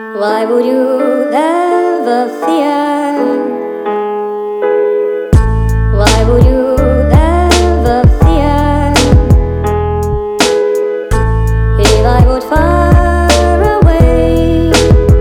Why would you ever fear? Why would you ever fear? If I would far away.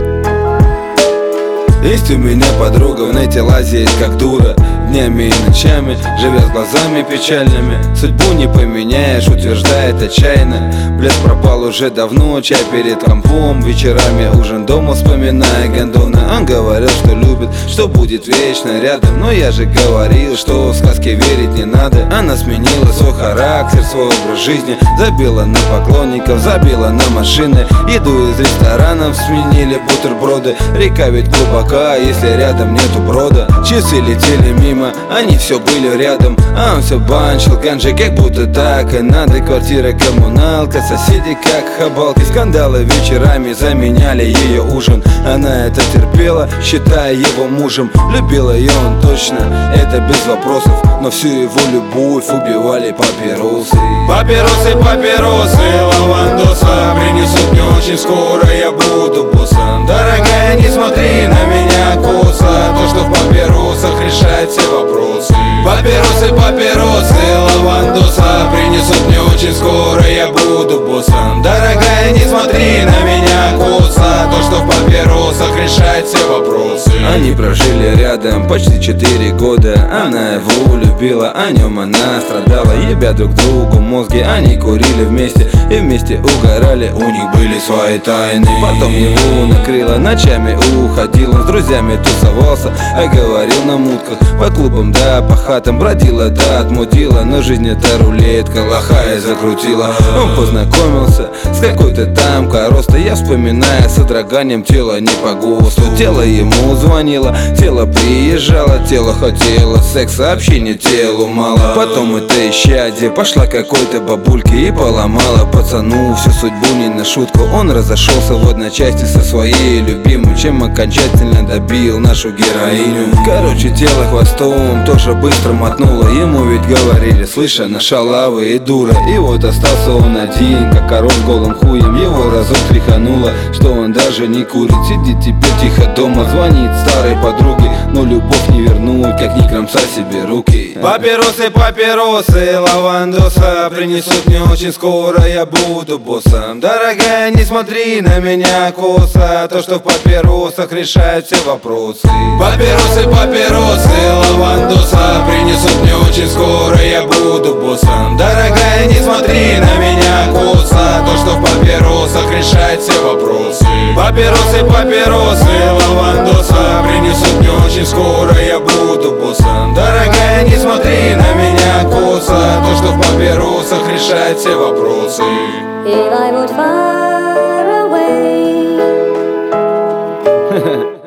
Есть у меня подруга, в нете лазит как дура, днями и ночами, живя с глазами печальными. Судьбу не поменяешь, утверждает отчаянно. Блеск пропал уже давно, чай перед компом, вечерами ужин дома, вспоминая гондоны. Он говорил, что любит, что будет вечно рядом. Но я же говорил, что в сказке верить не надо. Она сменила свой характер, свой образ жизни, забила на поклонников, забила на машины. Еду из ресторанов сменили бутерброды. Река ведь глубока, если рядом нету брода. Часы летели мимо, они все были рядом, а он все банчил ганджи, как будто так и надо. Квартира коммуналка, соседи как хабалки, скандалы вечерами заменяли ее ужин. Она это терпела, считая его мужем. Любила ее он точно, это без вопросов, но всю его любовь убивали папиросы. Папиросы, папиросы, лавандоса принесут мне очень скоро, я буду боссом. Дорогая, не смотри на меня косо, то, что в папиросах решает все вопросы. Папиросы, папиросы, лавандоса принесут мне очень скоро, я буду боссом. Дорогая, не смотри на меня косо, то, что в папиросах решает все вопросы. Они прожили рядом почти 4 года. Она его любила, о нем она страдала. Ебя друг другу мозги, они курили вместе и вместе угорали, у них были свои тайны. Потом его накрыло, ночами уходил, он с друзьями тусовался, а говорил на мутках, по клубам да по хатам бродила да отмудила. Но жизнь это рулетка, лохая закрутила. Он познакомился с какой-то там коростой. Я вспоминаю с содроганием тело не по ГОСТу. Тело ему звонило, тело приезжало, тело хотело секса, общения телу мало. Потом это исчадие пошла какой-то бабульке и поломала пацану всю судьбу не на шутку. Он разошелся в одночасье со своей любимой, чем окончательно добил нашу героиню. Короче, тело хвостом тоже быстро мотнуло. Ему ведь говорили, слышь, она шалава и дура. И вот остался он один, как король с голым хуем. Его разок тряхануло, что он даже не курит. Сидит теперь тихо дома, звонит старой подруге, но любовь не вернуть, как ни кромсать себе руки. Папиросы, папиросы, лавандоса принесут мне очень скоро, я буду боссом. Дорогая, не смотри на меня косо, то, что в папиросах решает все вопросы. Папиросы, папиросы, лавандоса принесут мне очень скоро, я буду боссом. Дорогая, не смотри на меня косо, то, что в папиросах решает все вопросы. Папиросы, папиросы, лавандоса принесут мне очень скоро, я буду боссом. Дорогая, не смотри на меня косо, то, что в папиросах решает все вопросы. If I would far away.